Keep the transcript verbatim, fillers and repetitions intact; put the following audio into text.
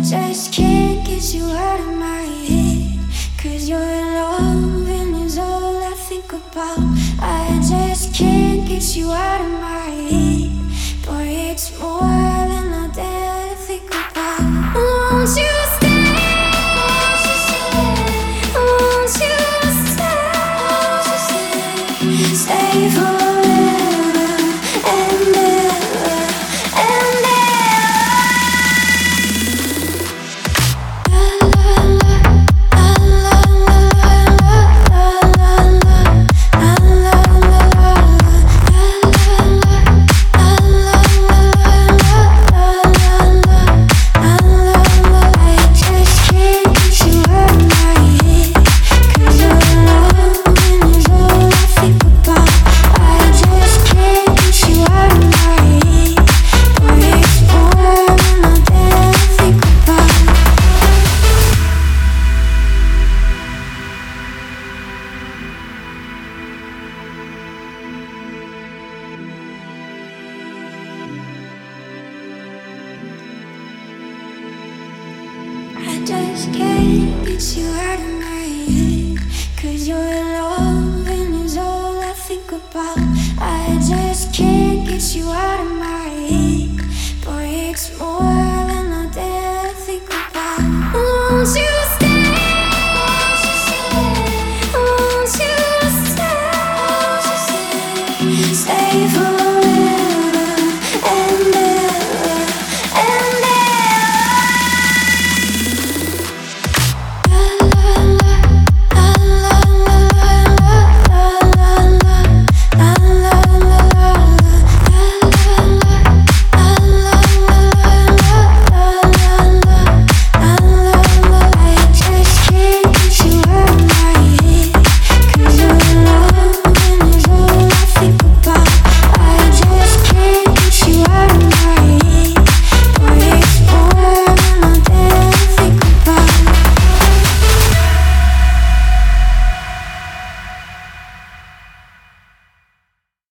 just can't get you out of my head. Cause your loving is all I think about. I just can't get you out of my head. Boy, it's more than I dare to think about. Won't you stay? Won't you stay? Stay forever and ever and I just can't get you out of my head. Cause your loving is all I think about. I just can't get you out of my head. Boy, it's more